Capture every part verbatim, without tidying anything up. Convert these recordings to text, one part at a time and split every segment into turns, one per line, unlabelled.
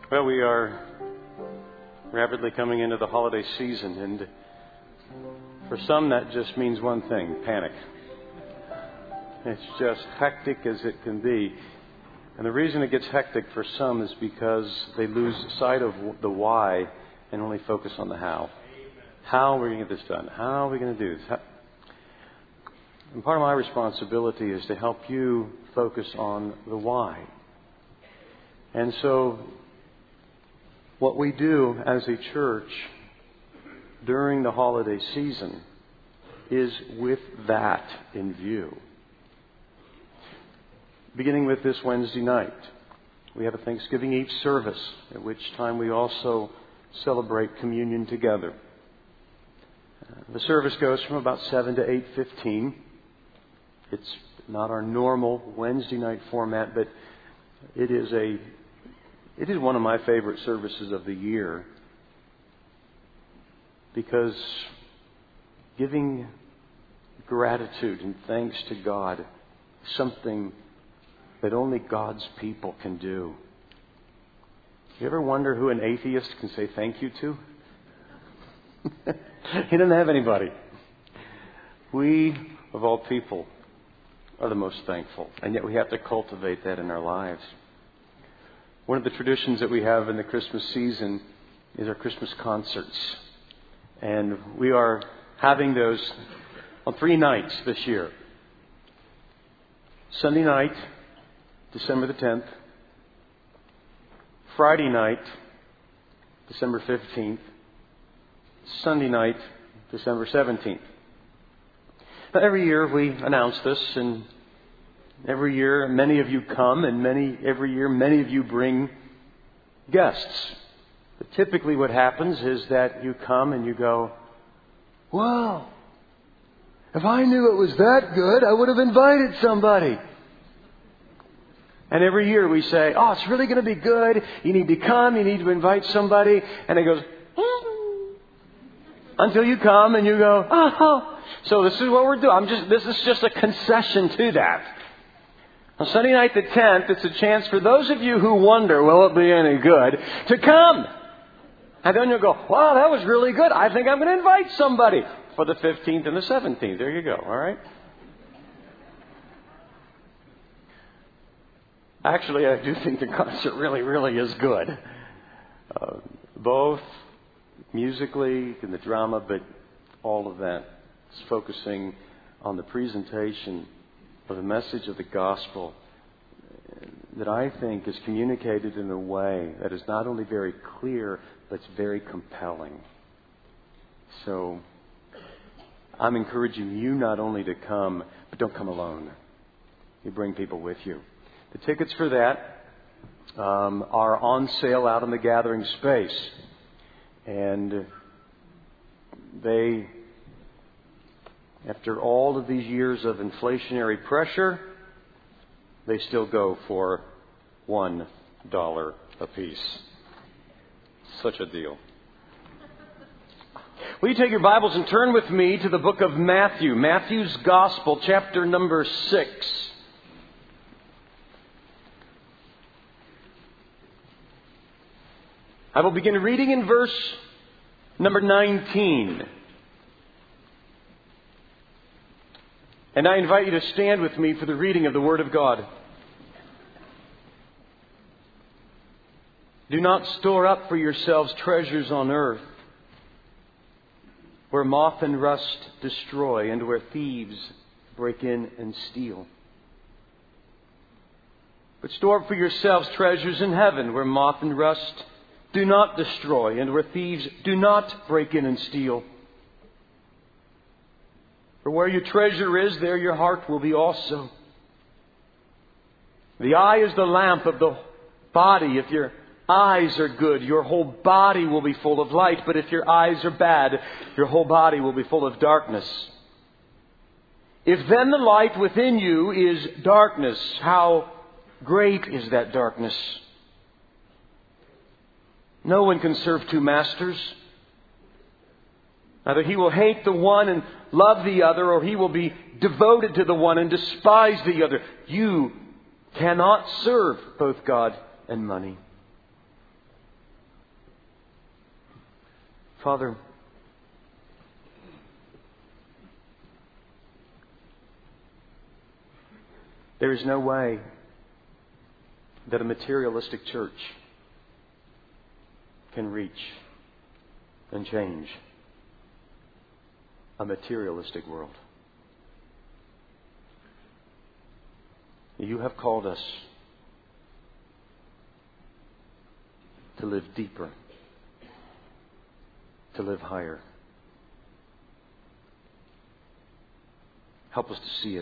Well, we are rapidly coming into the holiday season, and for some that just means one thing: panic. It's just hectic as it can be. And the reason it gets hectic for some is because they lose sight of the why and only focus on the how. How are we going to get this done? How are we going to do this? How... And part of my responsibility is to help you focus on the why. And so what we do as a church during the holiday season is with that in view. Beginning with this Wednesday night, we have a Thanksgiving Eve service, at which time we also celebrate communion together. Uh, the service goes from about seven to eight fifteen. It's not our normal Wednesday night format, but it is a It is one of my favorite services of the year, because giving gratitude and thanks to God is something that only God's people can do. You ever wonder who an atheist can say thank you to? He doesn't have anybody. We, of all people, are the most thankful, and yet we have to cultivate that in our lives. One of the traditions that we have in the Christmas season is our Christmas concerts. And we are having those on three nights this year. Sunday night, December the tenth. Friday night, December fifteenth. Sunday night, December seventeenth. Now, every year we announce this, and every year, many of you come, and many every year, many of you bring guests. But typically what happens is that you come and you go, "Wow, if I knew it was that good, I would have invited somebody." And every year we say, "Oh, it's really going to be good. You need to come. You need to invite somebody." And it goes, until you come and you go, "Oh." So this is what we're doing. I'm just, this is just a concession to that. On Sunday night the tenth, it's a chance for those of you who wonder, will it be any good, to come. And then you'll go, "Wow, that was really good. I think I'm going to invite somebody for the fifteenth and the seventeenth. There you go. All right? Actually, I do think the concert really, really is good. Uh, both musically and the drama, but all of that is focusing on the presentation of the message of the gospel that I think is communicated in a way that is not only very clear, but it's very compelling. So I'm encouraging you not only to come, but don't come alone. You bring people with you. The tickets for that um, are on sale out in the gathering space. And they... After all of these years of inflationary pressure, they still go for one dollar a piece. Such a deal. Will you take your Bibles and turn with me to the book of Matthew, Matthew's Gospel, chapter number six. I will begin reading in verse number nineteen. And I invite you to stand with me for the reading of the Word of God. "Do not store up for yourselves treasures on earth, where moth and rust destroy, and where thieves break in and steal. But store up for yourselves treasures in heaven, where moth and rust do not destroy, and where thieves do not break in and steal. For where your treasure is, there your heart will be also. The eye is the lamp of the body. If your eyes are good, your whole body will be full of light. But if your eyes are bad, your whole body will be full of darkness. If then the light within you is darkness, how great is that darkness? No one can serve two masters. Either he will hate the one and love the other, or he will be devoted to the one and despise the other. You cannot serve both God and money. Father, there is no way that a materialistic church can reach and change a materialistic world. You have called us to live deeper, to live higher. Help us to see it.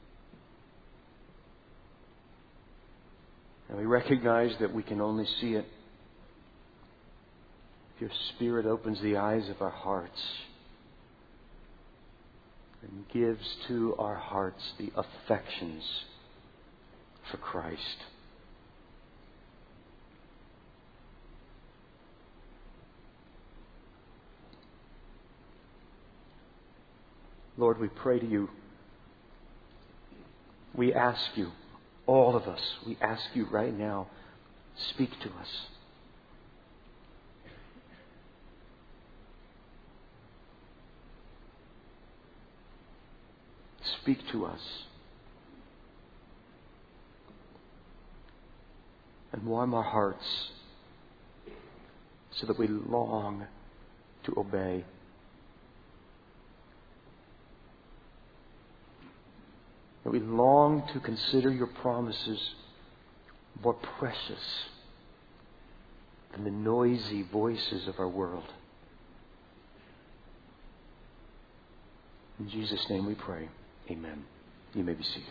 And we recognize that we can only see it if your Spirit opens the eyes of our hearts and gives to our hearts the affections for Christ. Lord, we pray to you. We ask you, all of us, we ask you right now, speak to us. Speak to us. And warm our hearts so that we long to obey. That we long to consider your promises more precious than the noisy voices of our world. In Jesus' name we pray. Amen. You may be seated.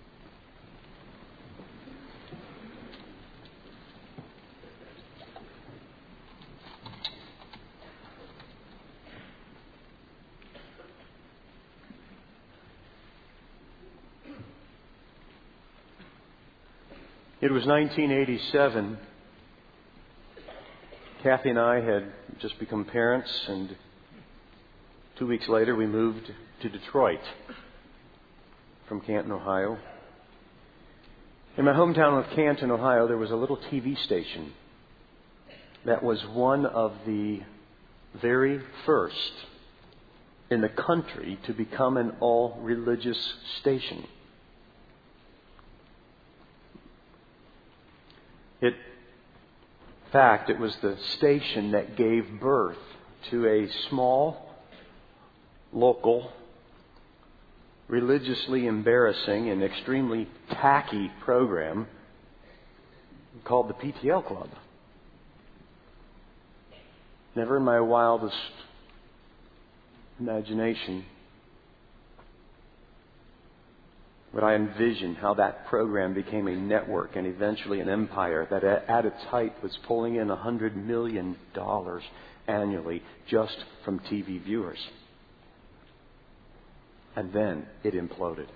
It was nineteen eighty-seven. Kathy and I had just become parents, and two weeks later we moved to Detroit from Canton, Ohio. In my hometown of Canton, Ohio, there was a little T V station that was one of the very first in the country to become an all-religious station. It, in fact, it was the station that gave birth to a small, local, religiously embarrassing and extremely tacky program called the P T L Club. Never in my wildest imagination would I envision how that program became a network and eventually an empire that at its height was pulling in one hundred million dollars annually just from T V viewers. And then it imploded.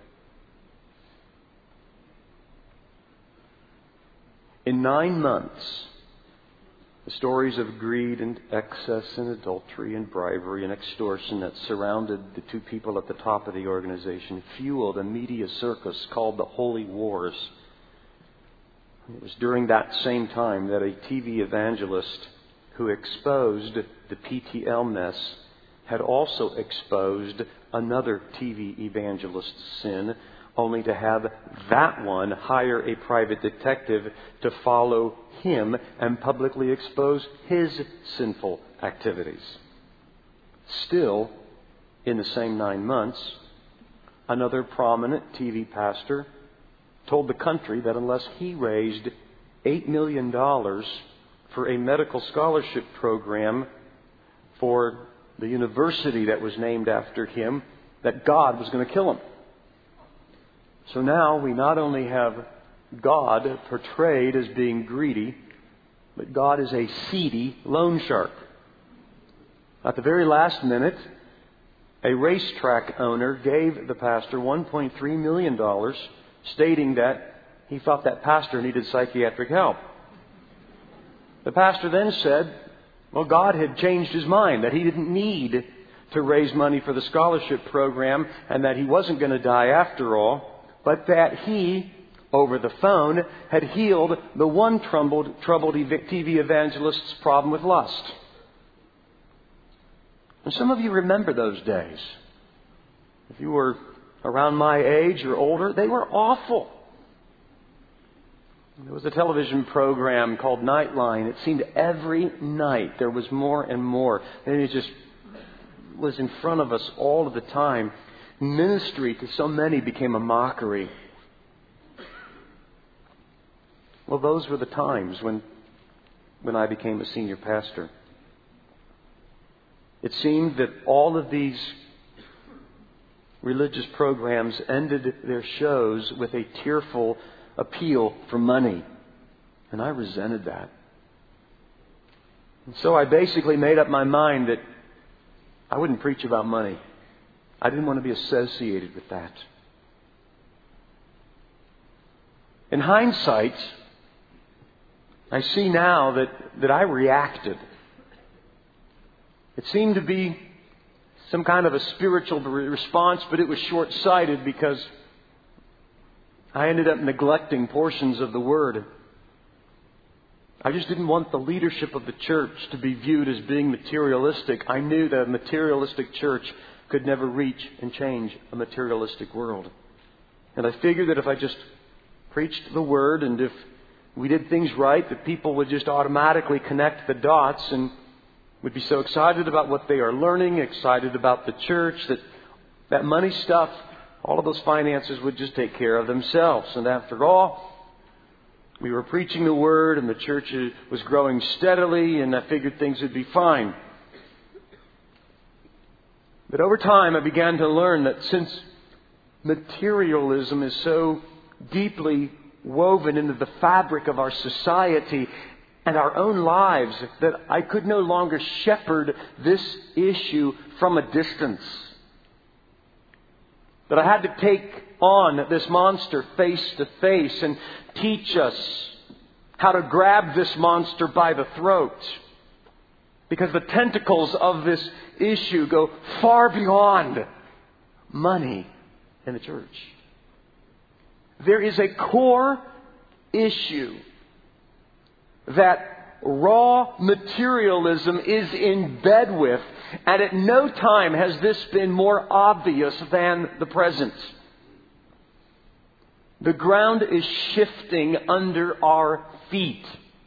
In nine months, the stories of greed and excess and adultery and bribery and extortion that surrounded the two people at the top of the organization fueled a media circus called the Holy Wars. It was during that same time that a T V evangelist who exposed the P T L mess had also exposed another T V evangelist's sin, only to have that one hire a private detective to follow him and publicly expose his sinful activities. Still, in the same nine months, another prominent T V pastor told the country that unless he raised eight million dollars for a medical scholarship program for the university that was named after him, that God was going to kill him. So now we not only have God portrayed as being greedy, but God is a seedy loan shark. At the very last minute, a racetrack owner gave the pastor one point three million dollars, stating that he thought that pastor needed psychiatric help. The pastor then said, well, God had changed his mind, that he didn't need to raise money for the scholarship program and that he wasn't going to die after all, but that he, over the phone, had healed the one troubled, troubled T V evangelist's problem with lust. And some of you remember those days. If you were around my age or older, they were awful. There was a television program called Nightline. It seemed every night there was more and more. And it just was in front of us all of the time. Ministry to so many became a mockery. Well, those were the times when, when I became a senior pastor. It seemed that all of these religious programs ended their shows with a tearful appeal for money. And I resented that. And so I basically made up my mind that I wouldn't preach about money. I didn't want to be associated with that. In hindsight, I see now that, that I reacted. It seemed to be some kind of a spiritual response, but it was short-sighted because I ended up neglecting portions of the Word. I just didn't want the leadership of the church to be viewed as being materialistic. I knew that a materialistic church could never reach and change a materialistic world. And I figured that if I just preached the Word and if we did things right, that people would just automatically connect the dots and would be so excited about what they are learning, excited about the church, that that money stuff, all of those finances would just take care of themselves. And after all, we were preaching the Word and the church was growing steadily, and I figured things would be fine. But over time, I began to learn that since materialism is so deeply woven into the fabric of our society and our own lives, that I could no longer shepherd this issue from a distance. That I had to take on this monster face to face and teach us how to grab this monster by the throat. Because the tentacles of this issue go far beyond money in the church. There is a core issue that raw materialism is in bed with, and at no time has this been more obvious than the present. The ground is shifting under our feet.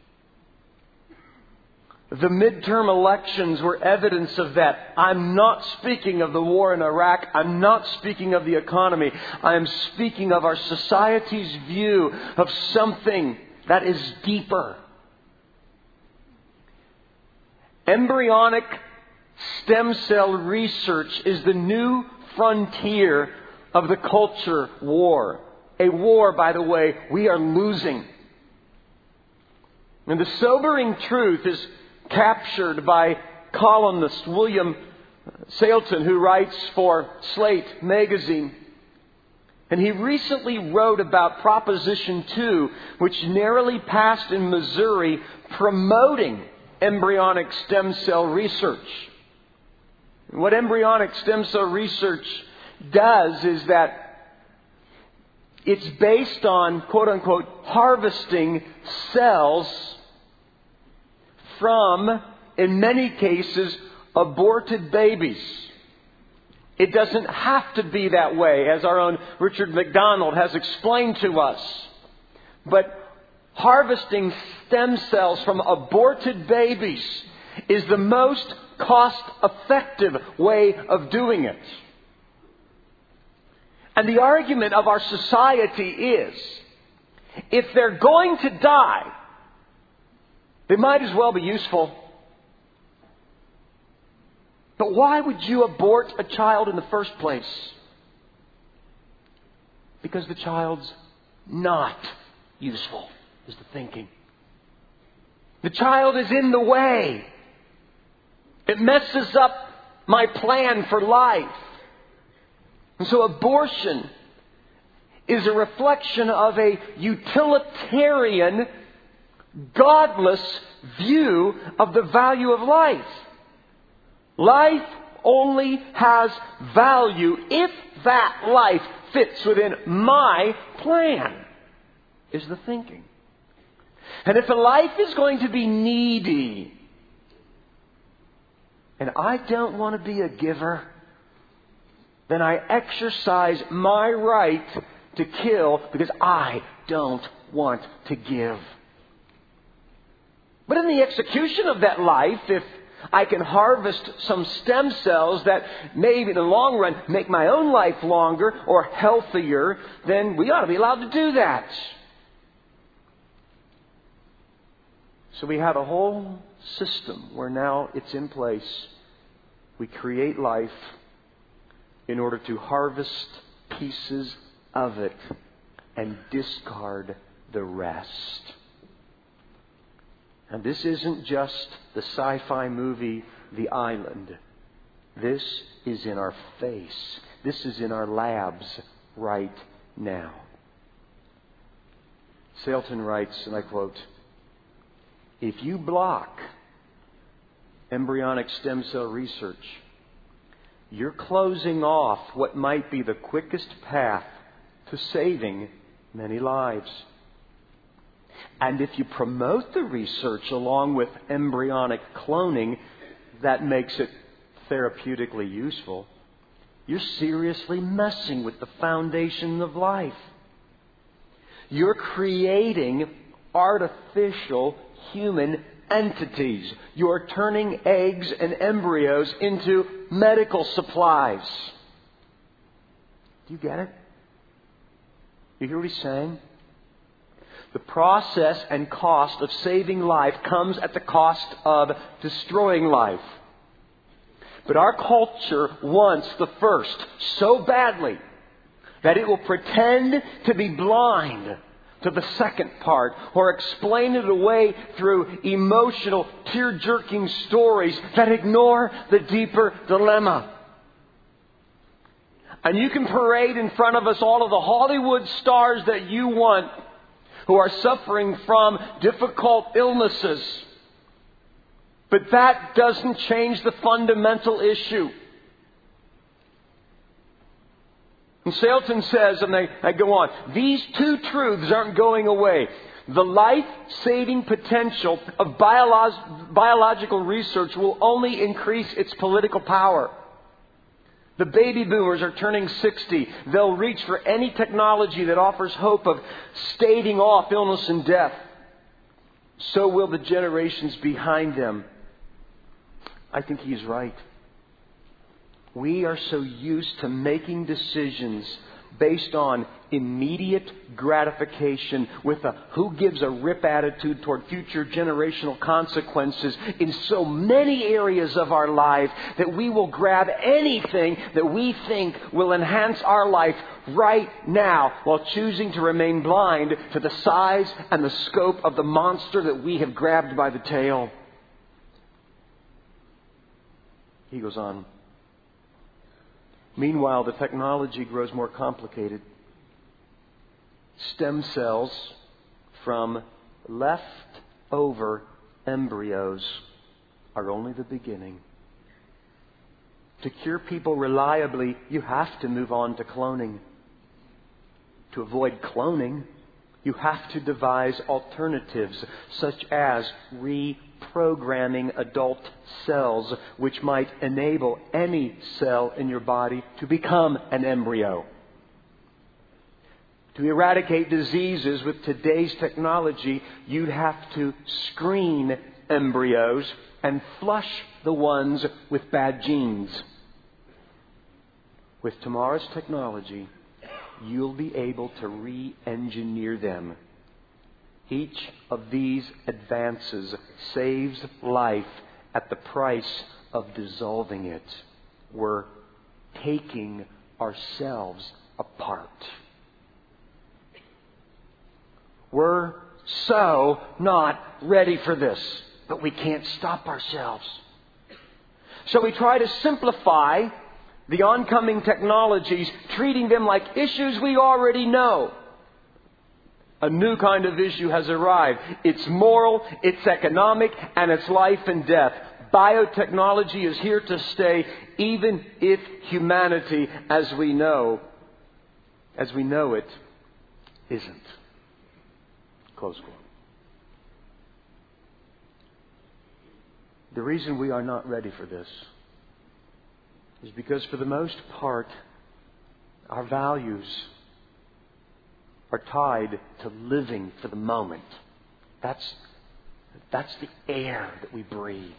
The midterm elections were evidence of that. I'm not speaking of the war in Iraq. I'm not speaking of the economy. I am speaking of our society's view of something that is deeper. Embryonic stem cell research is the new frontier of the culture war. A war, by the way, we are losing. And the sobering truth is captured by columnist William Sailton, who writes for Slate magazine. And he recently wrote about Proposition two, which narrowly passed in Missouri, promoting embryonic stem cell research. And what embryonic stem cell research does is that it's based on, quote unquote, harvesting cells from, in many cases, aborted babies. It doesn't have to be that way, as our own Richard McDonald has explained to us. But harvesting stem cells from aborted babies is the most cost-effective way of doing it. And the argument of our society is, if they're going to die, they might as well be useful. But why would you abort a child in the first place? Because the child's not useful, is the thinking. The child is in the way. It messes up my plan for life. And so abortion is a reflection of a utilitarian, godless view of the value of life. Life only has value if that life fits within my plan, is the thinking. And if a life is going to be needy,
and I don't want to be a giver, then I exercise my right to kill because I don't want to give. But in the execution of that life, if I can harvest some stem cells that maybe in the long run make my own life longer or healthier, then we ought to be allowed to do that. So we have a whole system where now it's in place. We create life in order to harvest pieces of it and discard the rest. And this isn't just the sci-fi movie The Island. This is in our face. This is in our labs right now. Sailton writes, and I quote, "If you block embryonic stem cell research, you're closing off what might be the quickest path to saving many lives. And if you promote the research along with embryonic cloning that makes it therapeutically useful, you're seriously messing with the foundation of life. You're creating artificial human entities. You're turning eggs and embryos into medical supplies." Do you get it? You hear what he's saying? The process and cost of saving life comes at the cost of destroying life. But our culture wants the first so badly that it will pretend to be blind to the second part, or explain it away through emotional, tear-jerking stories that ignore the deeper dilemma. And you can parade in front of us all of the Hollywood stars that you want who are suffering from difficult illnesses. But that doesn't change the fundamental issue. And Sailton says, and I, I go on, these two truths aren't going away. The life-saving potential of biolog- biological research will only increase its political power. The baby boomers are turning sixty. They'll reach for any technology that offers hope of staving off illness and death. So will the generations behind them. I think he's right. We are so used to making decisions based on immediate gratification with a who gives a rip attitude toward future generational consequences in so many areas of our life that we will grab anything that we think will enhance our life right now while choosing to remain blind to the size and the scope of the monster that we have grabbed by the tail. He goes on. Meanwhile, the technology grows more complicated. Stem cells from leftover embryos are only the beginning. To cure people reliably, you have to move on to cloning. To avoid cloning, you have to devise alternatives such as reprogramming adult cells, which might enable any cell in your body to become an embryo. To eradicate diseases with today's technology, you'd have to screen embryos and flush the ones with bad genes. With tomorrow's technology, you'll be able to re-engineer them. Each of these advances saves life at the price of dissolving it. We're taking ourselves apart. We're so not ready for this, but we can't stop ourselves. So we try to simplify the oncoming technologies, treating them like issues we already know. A new kind of issue has arrived. It's moral, it's economic, and it's life and death. Biotechnology is here to stay, even if humanity, as we know, as we know it, isn't. Close quote.
The reason we are not ready for this is because for the most part, our values are tied to living for the moment. That's, that's the air that we breathe.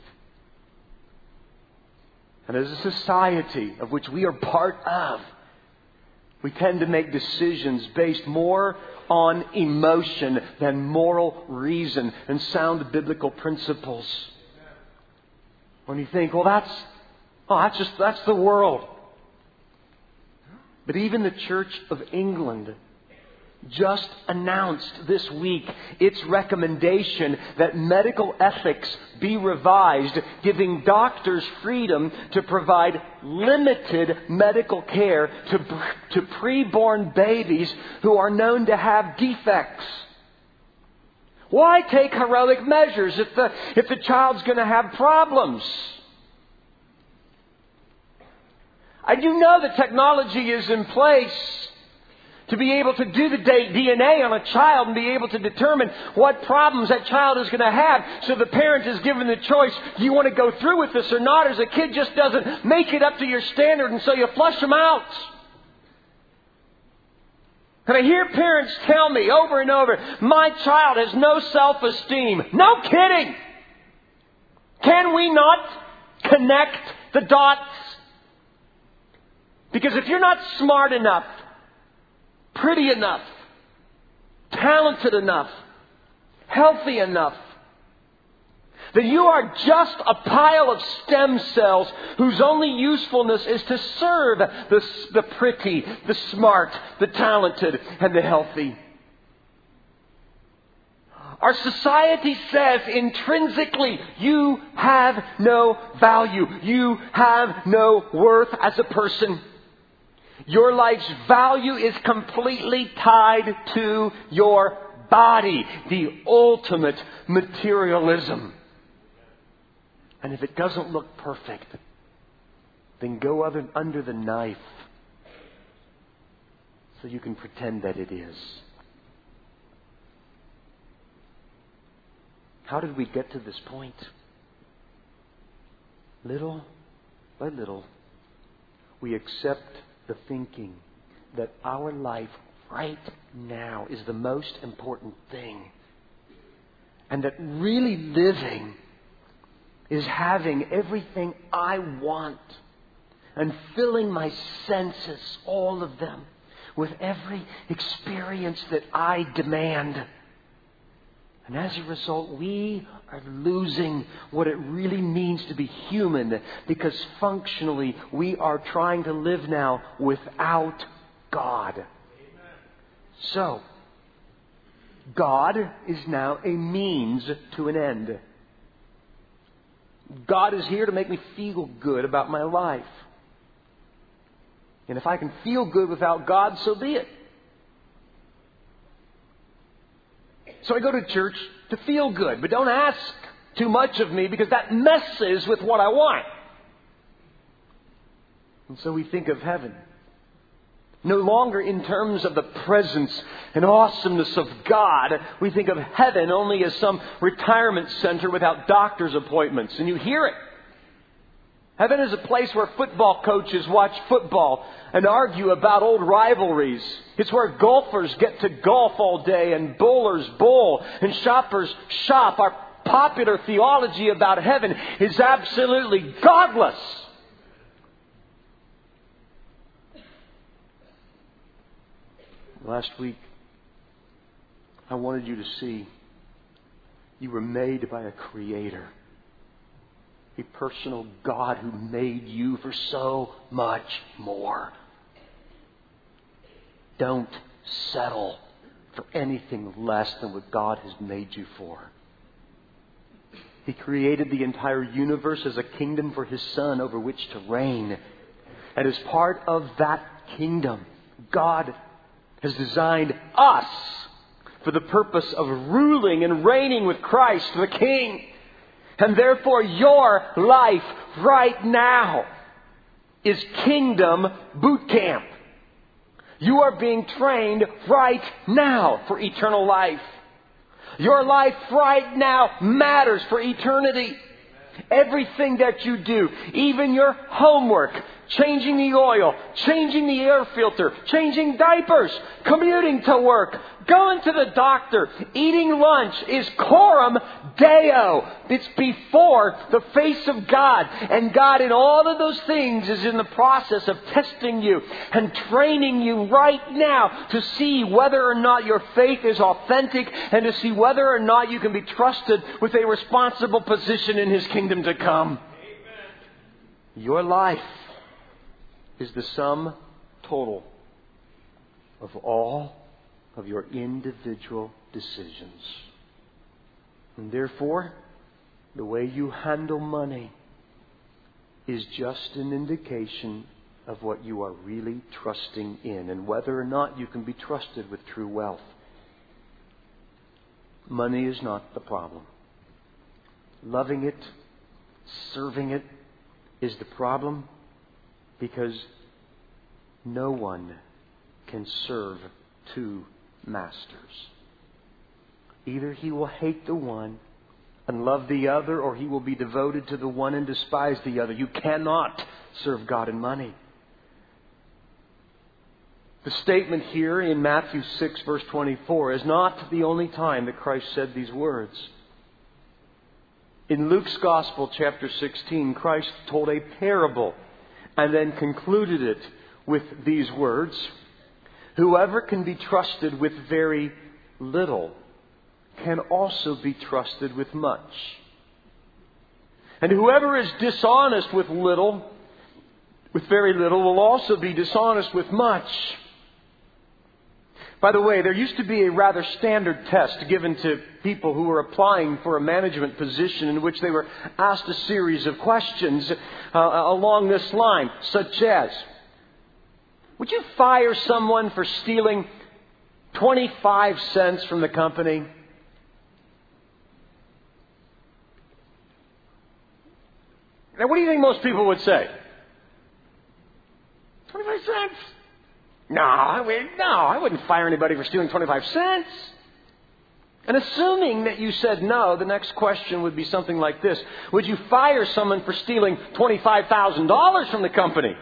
And as a society of which we are part of, we tend to make decisions based more on emotion than moral reason and sound biblical principles. When you think, well, that's, oh, that's just, that's the world. But even the Church of England just announced this week its recommendation that medical ethics be revised, giving doctors freedom to provide limited medical care to, to preborn babies who are known to have defects. Why take heroic measures if the, if the child's going to have problems? I do know that technology is in place to be able to do the D N A on a child and be able to determine what problems that child is going to have. So the parent is given the choice, do you want to go through with this or not? Or the kid just doesn't make it up to your standard and so you flush them out. And I hear parents tell me over and over, my child has no self-esteem. No kidding! Can we not connect the dots? Because if you're not smart enough, pretty enough, talented enough, healthy enough, then you are just a pile of stem cells whose only usefulness is to serve the, the pretty, the smart, the talented, and the healthy. Our society says intrinsically, you have no value. You have no worth as a person. Your life's value is completely tied to your body. The ultimate materialism. And if it doesn't look perfect, then go other, under the knife so you can pretend that it is. How did we get to this point? Little by little, we accept the thinking that our life right now is the most important thing. And that really living is having everything I want and filling my senses, all of them, with every experience that I demand. And as a result, we are losing what it really means to be human, because functionally we are trying to live now without God. Amen. So, God is now a means to an end. God is here to make me feel good about my life. And if I can feel good without God, so be it. So I go to church to feel good, but don't ask too much of me because that messes with what I want. And so we think of heaven no longer in terms of the presence and awesomeness of God. We think of heaven only as some retirement center without doctor's appointments. And you hear it. Heaven is a place where football coaches watch football and argue about old rivalries. It's where golfers get to golf all day and bowlers bowl and shoppers shop. Our popular theology about heaven is absolutely godless. Last week, I wanted you to see you were made by a Creator. A personal God who made you for so much more. Don't settle for anything less than what God has made you for. He created the entire universe as a kingdom for His Son over which to reign. And as part of that kingdom, God has designed us for the purpose of ruling and reigning with Christ, the King. And therefore your life right now is kingdom boot camp. You are being trained right now for eternal life. Your life right now matters for eternity.
Everything that you do, even your homework, changing the oil, changing the air filter, changing diapers, commuting to work, going to the doctor, eating lunch is coram Deo. It's before the face of God. And God in all of those things is in the process of testing you and training you right now to see whether or not your faith is authentic and to see whether or not you can be trusted with a responsible position in His kingdom to come. Amen. Your life is the sum total of all of your individual decisions. And therefore, the way you handle money is just an indication of what you are really trusting in and whether or not you can be trusted with true wealth. Money is not the problem. Loving it, serving it is the problem, because no one can serve two masters. Either he will hate the one and love the other, or he will be devoted to the one and despise the other. You cannot serve God and money. The statement here in Matthew six, verse twenty-four, is not the only time that Christ said these words. In Luke's Gospel, chapter sixteen, Christ told a parable and then concluded it with these words: whoever can be trusted with very little can also be trusted with much. And whoever is dishonest with little, with very little, will also be dishonest with much. By the way, there used to be a rather standard test given to people who were applying for a management position in which they were asked a series of questions uh, along this line, such as, would you fire someone for stealing twenty-five cents from the company? Now, what do you think most people would say? twenty-five cents? No, I would, no, I wouldn't fire anybody for stealing twenty-five cents. And assuming that you said no, the next question would be something like this: would you fire someone for stealing twenty-five thousand dollars from the company?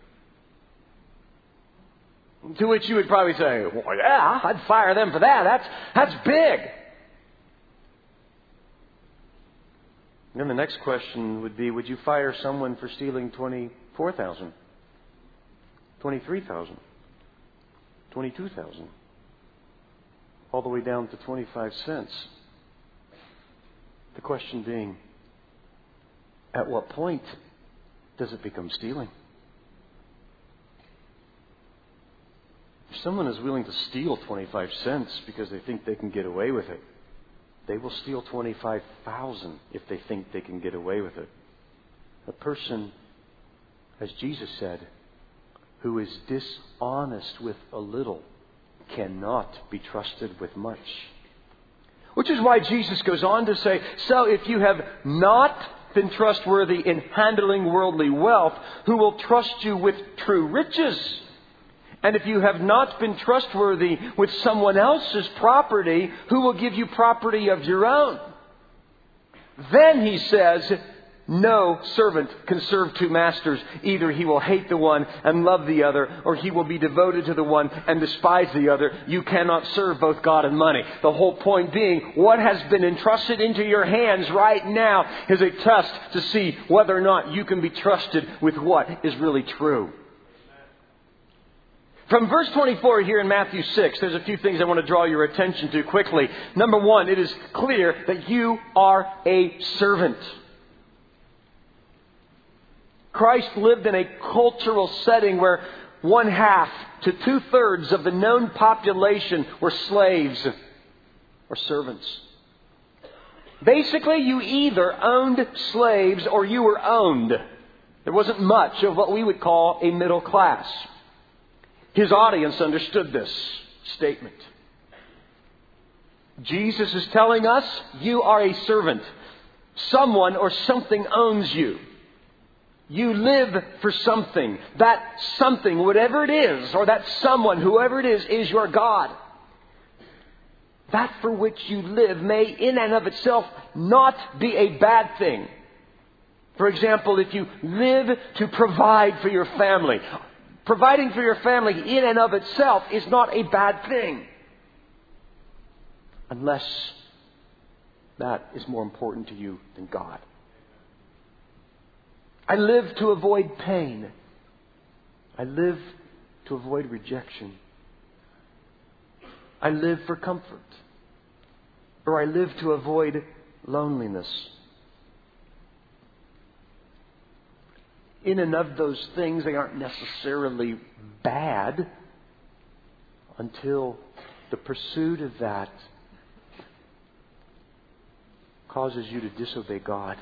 To which you would probably say, well, yeah, I'd fire them for that. That's, that's big. And then the next question would be, would you fire someone for stealing twenty-four thousand dollars, twenty-three thousand dollars, twenty-two thousand dollars, all the way down to twenty-five cents? The question being, at what point does it become stealing? If someone is willing to steal twenty-five cents because they think they can get away with it, they will steal twenty-five thousand dollars if they think they can get away with it. A person, as Jesus said, who is dishonest with a little cannot be trusted with much. Which is why Jesus goes on to say, so if you have not been trustworthy in handling worldly wealth, who will trust you with true riches? And if you have not been trustworthy with someone else's property, who will give you property of your own? Then he says, no servant can serve two masters. Either he will hate the one and love the other, or he will be devoted to the one and despise the other. You cannot serve both God and money. The whole point being, what has been entrusted into your hands right now is a test to see whether or not you can be trusted with what is really true. From verse twenty-four here in Matthew six, there's a few things I want to draw your attention to quickly. Number one, it is clear that you are a servant. Christ lived in a cultural setting where one half to two thirds of the known population were slaves or servants. Basically, you either owned slaves or you were owned. There wasn't much of what we would call a middle class. His audience understood this statement. Jesus is telling us, you are a servant. Someone or something owns you. You live for something. That something, whatever it is, or that someone, whoever it is, is your God. That for which you live may in and of itself not be a bad thing. For example, if you live to provide for your family, providing for your family in and of itself is not a bad thing. Unless that is more important to you than God. I live to avoid pain. I live to avoid rejection. I live for comfort. Or I live to avoid loneliness. In and of those things, they aren't necessarily bad until the pursuit of that causes you to disobey God.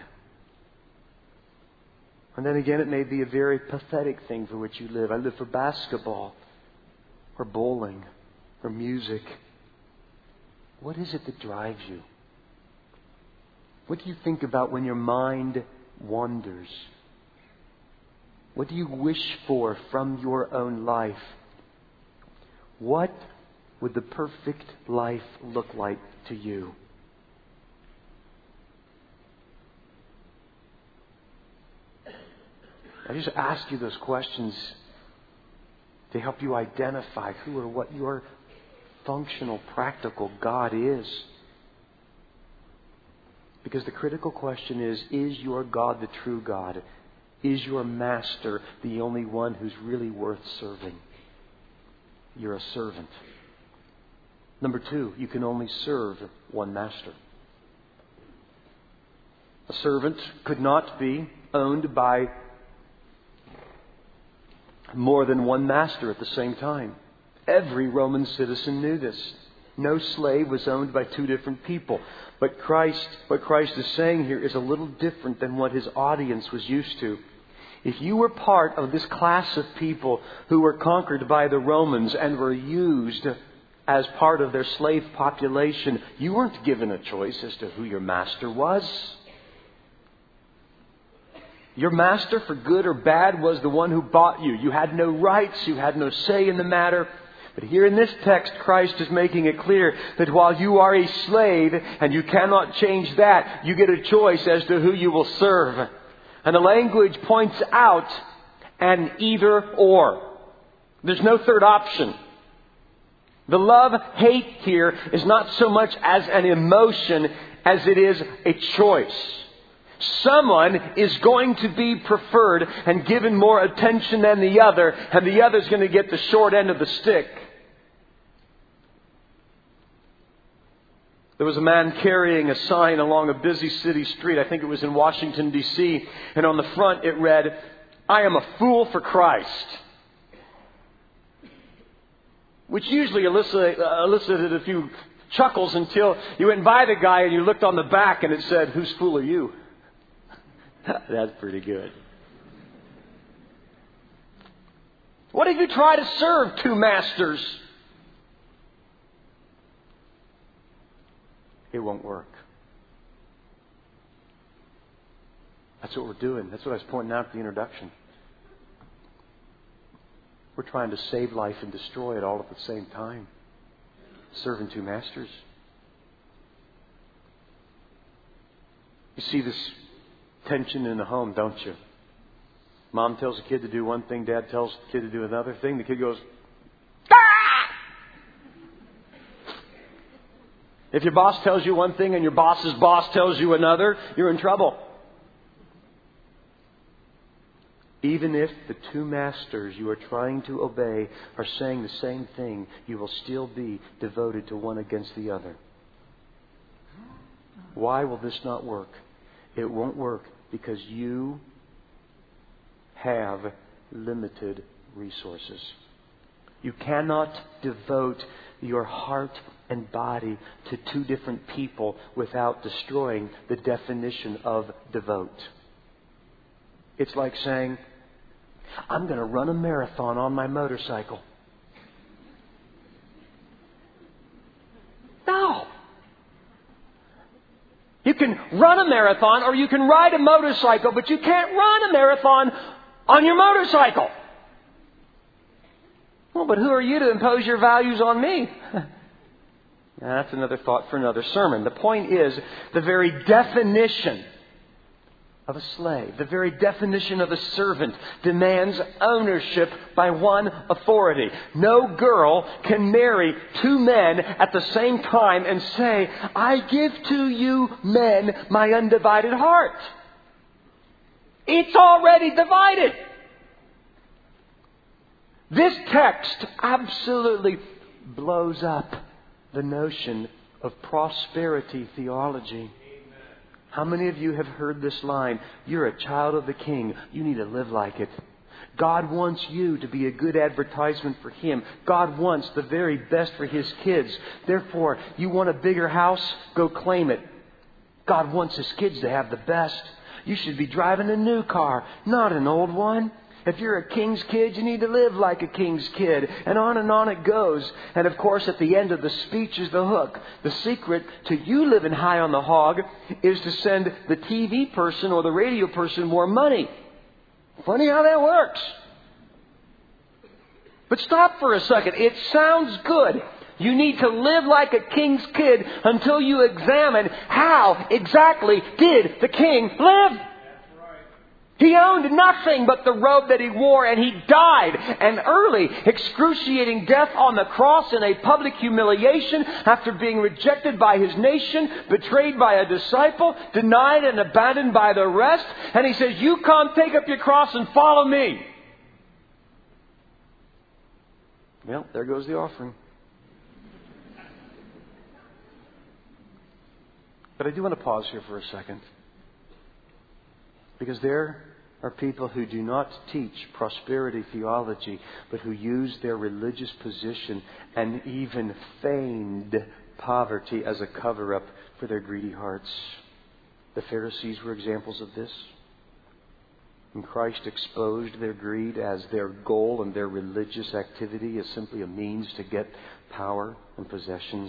And then again, it may be a very pathetic thing for which you live. I live for basketball or bowling or music. What is it that drives you? What do you think about when your mind wanders? What do you wish for from your own life? What would the perfect life look like to you? I just ask you those questions to help you identify who or what your functional, practical God is. Because the critical question is, is your God the true God? Is your master the only one who's really worth serving? You're a servant. Number two, you can only serve one master. A servant could not be owned by more than one master at the same time. Every Roman citizen knew this. No slave was owned by two different people. But Christ, what Christ is saying here is a little different than what his audience was used to. If you were part of this class of people who were conquered by the Romans and were used as part of their slave population, you weren't given a choice as to who your master was. Your master, for good or bad, was the one who bought you. You had no rights. You had no say in the matter. But here in this text, Christ is making it clear that while you are a slave and you cannot change that, you get a choice as to who you will serve. And the language points out an either or. There's no third option. The love-hate here is not so much as an emotion as it is a choice. Someone is going to be preferred and given more attention than the other, and the other is going to get the short end of the stick. There was a man carrying a sign along a busy city street. I think it was in Washington, D C And on the front it read, "I am a fool for Christ." Which usually elicited, uh, elicited a few chuckles until you went by the guy and you looked on the back and it said, "Whose fool are you?" That's pretty good. What if you try to serve two masters? It won't work. That's what we're doing. That's what I was pointing out at the introduction. We're trying to save life and destroy it all at the same time. Serving two masters. You see this tension in the home, don't you? Mom tells the kid to do one thing, Dad tells the kid to do another thing. The kid goes, "Ah!" If your boss tells you one thing and your boss's boss tells you another, you're in trouble. Even if the two masters you are trying to obey are saying the same thing, you will still be devoted to one against the other. Why will this not work? It won't work because you have limited resources. You cannot devote your heart and body to two different people without destroying the definition of devote. It's like saying, "I'm going to run a marathon on my motorcycle." No. You can run a marathon or you can ride a motorcycle, but you can't run a marathon on your motorcycle. Well, but who are you to impose your values on me? Now, that's another thought for another sermon. The point is, the very definition of a slave. The very definition of a servant demands ownership by one authority. No girl can marry two men at the same time and say, I give to you men my undivided heart. It's already divided. This text absolutely blows up the notion of prosperity theology. How many of you have heard this line? You're a child of the King. You need to live like it. God wants you to be a good advertisement for Him. God wants the very best for His kids. Therefore, you want a bigger house? Go claim it. God wants His kids to have the best. You should be driving a new car, not an old one. If you're a king's kid, you need to live like a king's kid. And on and on it goes. And of course, at the end of the speech is the hook. The secret to you living high on the hog is to send the T V person or the radio person more money. Funny how that works. But stop for a second. It sounds good. You need to live like a king's kid until you examine how exactly did the king live. He owned nothing but the robe that he wore, and he died an early, excruciating death on the cross in a public humiliation after being rejected by his nation, betrayed by a disciple, denied and abandoned by the rest. And he says, you come, take up your cross and follow me. Well, there goes the offering. But I do want to pause here for a second. Because there are people who do not teach prosperity theology, but who use their religious position and even feigned poverty as a cover-up for their greedy hearts. The Pharisees were examples of this. And Christ exposed their greed as their goal, and their religious activity as simply a means to get power and possessions.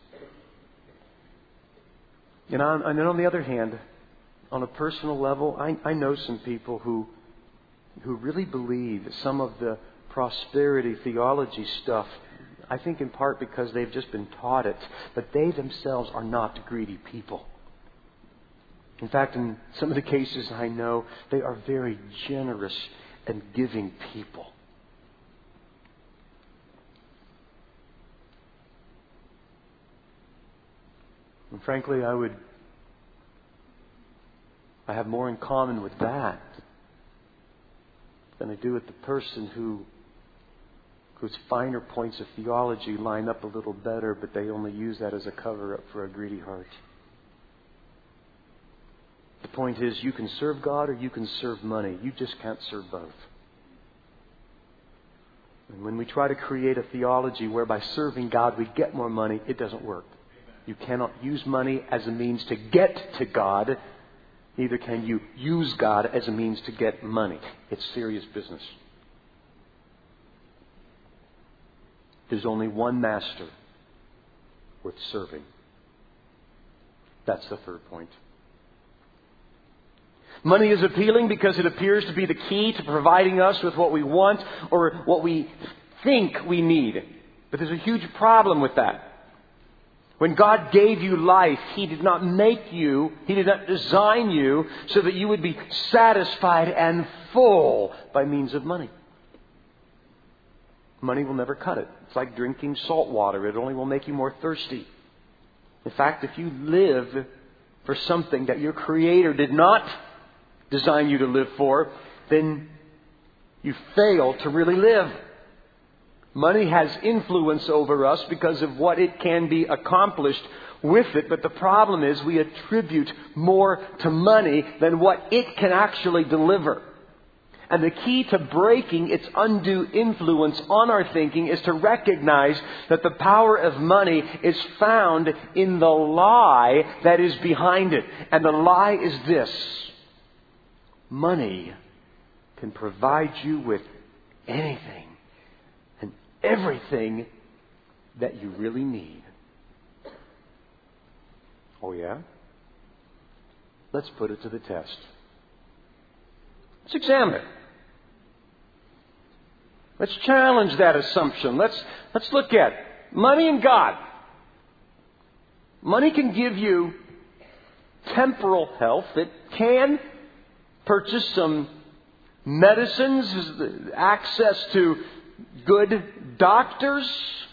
And on, and then on the other hand, on a personal level, I, I know some people who who really believe some of the prosperity theology stuff, I think in part because they've just been taught it, but they themselves are not greedy people. In fact, in some of the cases I know, they are very generous and giving people. And frankly, I would I have more in common with that than I do with the person who whose finer points of theology line up a little better, but they only use that as a cover-up for a greedy heart. The point is, you can serve God or you can serve money. You just can't serve both. And when we try to create a theology whereby serving God we get more money, it doesn't work. You cannot use money as a means to get to God. Neither can you use God as a means to get money. It's serious business. There's only one master worth serving. That's the third point. Money is appealing because it appears to be the key to providing us with what we want or what we think we need. But there's a huge problem with that. When God gave you life, He did not make you, He did not design you so that you would be satisfied and full by means of money. Money will never cut it. It's like drinking salt water. It only will make you more thirsty. In fact, if you live for something that your Creator did not design you to live for, then you fail to really live. Money has influence over us because of what it can be accomplished with it. But the problem is we attribute more to money than what it can actually deliver. And the key to breaking its undue influence on our thinking is to recognize that the power of money is found in the lie that is behind it. And the lie is this: money can provide you with anything and everything that you really need. Oh yeah? Let's put it to the test. Let's examine it. Let's challenge that assumption. Let's, let's look at money and God. Money can give you temporal health. It can purchase some medicines, access to good doctors.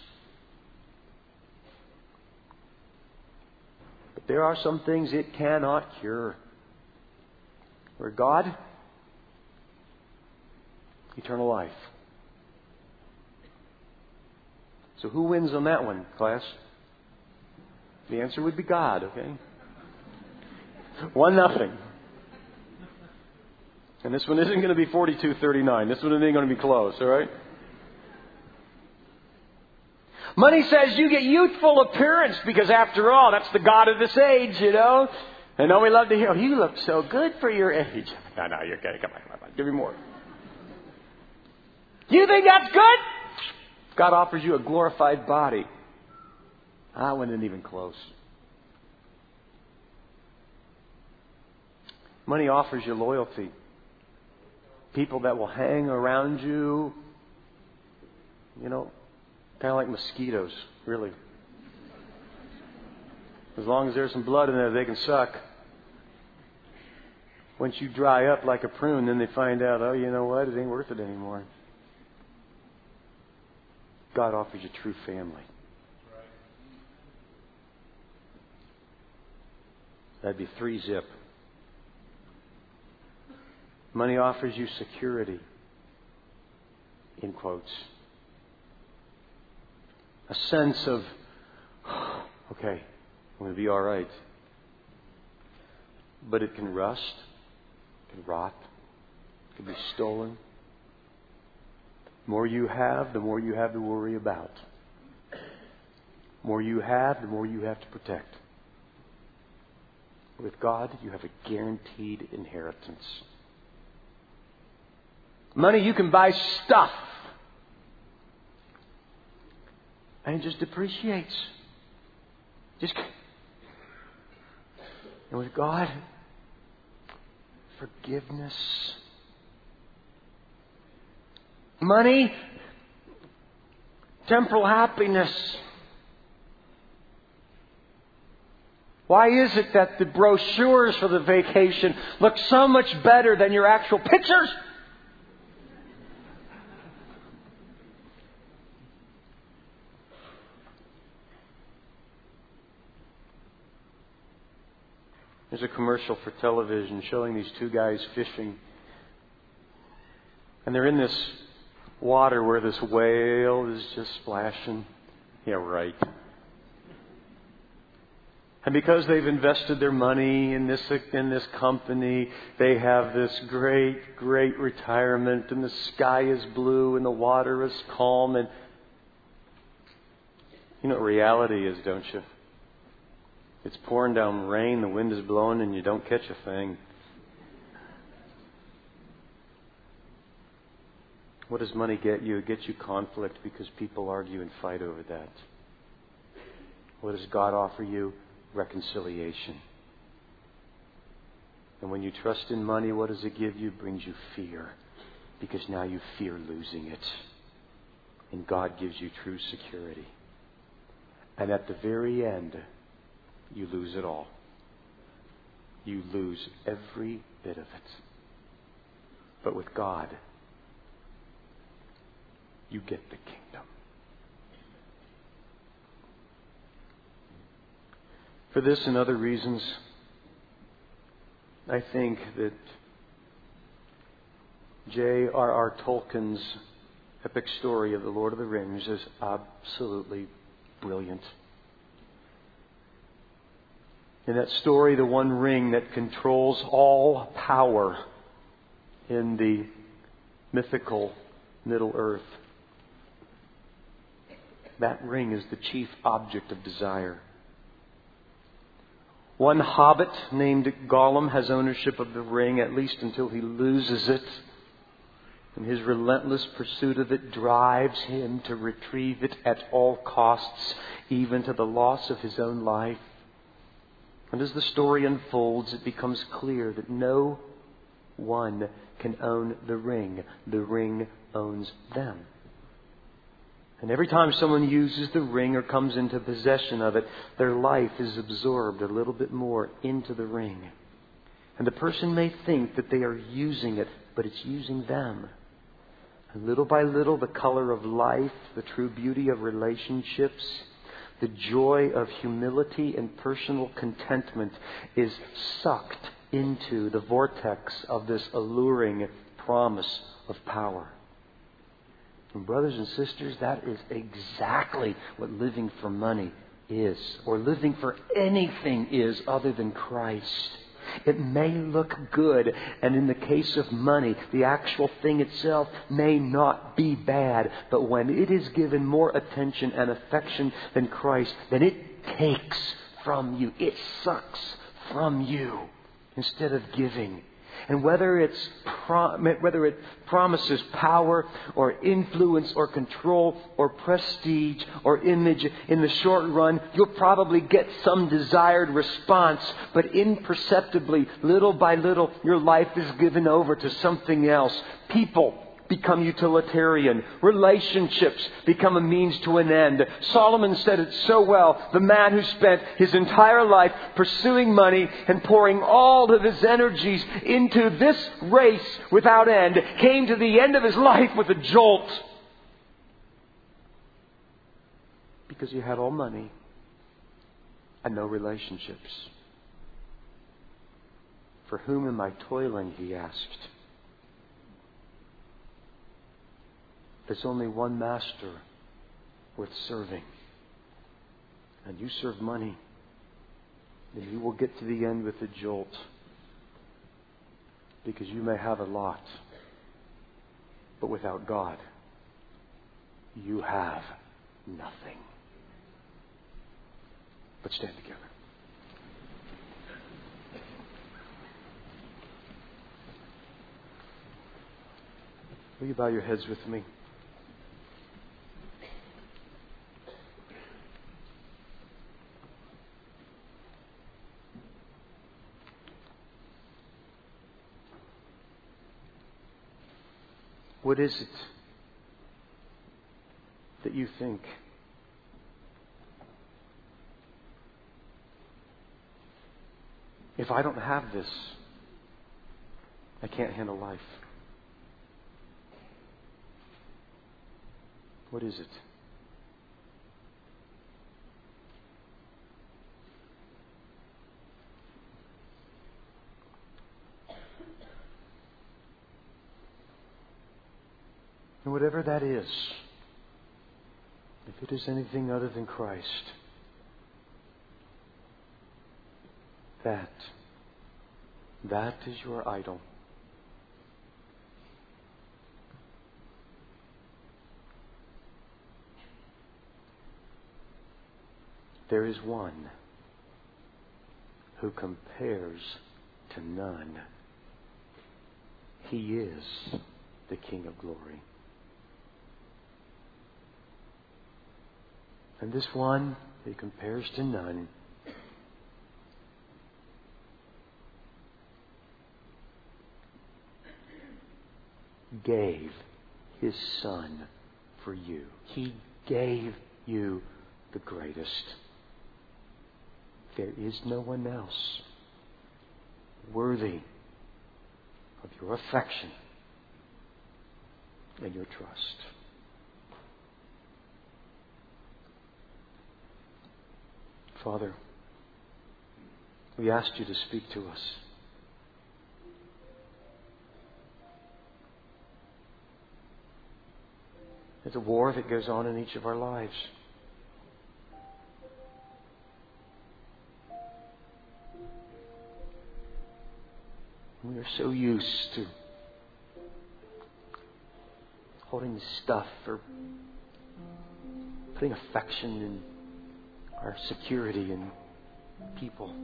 But there are some things it cannot cure. Where God, eternal life. So who wins on that one, class? The answer would be God, okay? One nothing. And this one isn't going to be forty-two thirty-nine. This one isn't going to be close, all right? Money says you get youthful appearance because, after all, that's the God of this age, you know? And don't we love to hear, oh, you look so good for your age. No, no, you're kidding. Come on, come on. Give me more. You think that's good? God offers you a glorified body. I wasn't even close. Money offers you loyalty. People that will hang around you, you know, kind of like mosquitoes, really. As long as there's some blood in there, they can suck. Once you dry up like a prune, then they find out, oh, you know what? It ain't worth it anymore. God offers you true family. That'd be three zip. Money offers you security, in quotes. A sense of, okay, I'm going to be all right. But it can rust, it can rot, it can be stolen. The more you have, the more you have to worry about. The more you have, the more you have to protect. With God, you have a guaranteed inheritance. Money, you can buy stuff. And it just depreciates. Just. And with God, forgiveness. Money, temporal happiness. Why is it that the brochures for the vacation look so much better than your actual pictures? There's a commercial for television showing these two guys fishing. And they're in this water where this whale is just splashing. Yeah, right. And because they've invested their money in this in this company, they have this great, great retirement, and the sky is blue and the water is calm. And you know what reality is, don't you? It's pouring down rain, the wind is blowing, and you don't catch a thing. What does money get you? It gets you conflict because people argue and fight over that. What does God offer you? Reconciliation. And when you trust in money, what does it give you? It brings you fear. Because now you fear losing it. And God gives you true security. And at the very end, you lose it all. You lose every bit of it. But with God, you get the kingdom. For this and other reasons, I think that J R R Tolkien's epic story of the Lord of the Rings is absolutely brilliant. In that story, the one ring that controls all power in the mythical Middle Earth, that ring is the chief object of desire. One hobbit named Gollum has ownership of the ring, at least until he loses it. And his relentless pursuit of it drives him to retrieve it at all costs, even to the loss of his own life. And as the story unfolds, it becomes clear that no one can own the ring. The ring owns them. And every time someone uses the ring or comes into possession of it, their life is absorbed a little bit more into the ring.
And the person may think that they are using it, but it's using them. And little by little, the color of life, the true beauty of relationships, the joy of humility and personal contentment is sucked into the vortex of this alluring promise of power. And brothers and sisters, that is exactly what living for money is, or living for anything is other than Christ. It may look good, and in the case of money, the actual thing itself may not be bad, but when it is given more attention and affection than Christ, then it takes from you. It sucks from you instead of giving. And whether it's prom- whether it promises power or influence or control or prestige or image, in the short run, you'll probably get some desired response. But imperceptibly, little by little, your life is given over to something else. People become utilitarian. Relationships become a means to an end. Solomon said it so well. The man who spent his entire life pursuing money and pouring all of his energies into this race without end came to the end of his life with a jolt. Because he had all money and no relationships. For whom am I toiling, he asked. There's only one master worth serving. And you serve money, then you will get to the end with a jolt. Because you may have a lot, but without God, you have nothing. Let's stand together. Will you bow your heads with me? What is it that you think if I don't have this, I can't handle life? What is it? And whatever that is, if it is anything other than Christ, that, that is your idol. There is one who compares to none. He is the King of glory. And this one, he compares to none, gave His Son for you. He gave you the greatest. There is no one else worthy of your affection and your trust. Father, we asked you to speak to us. There's a war that goes on in each of our lives. We are so used to holding stuff or putting affection in our security in people.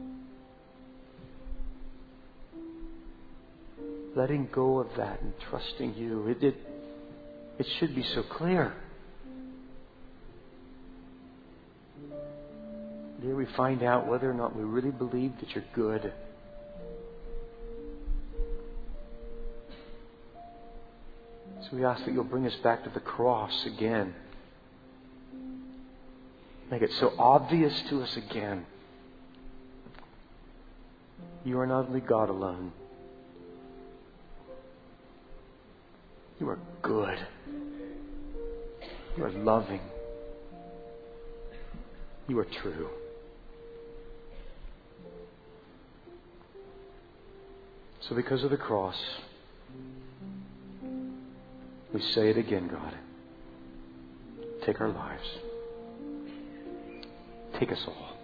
Letting go of that and trusting you. It, it, it should be so clear. Here we find out whether or not we really believe that you're good. So we ask that you'll bring us back to the cross again. Make it so obvious to us again You are not only God alone. You are good. You are loving. You are true. So because of the cross, we say it again, God. Take our lives. Take us all.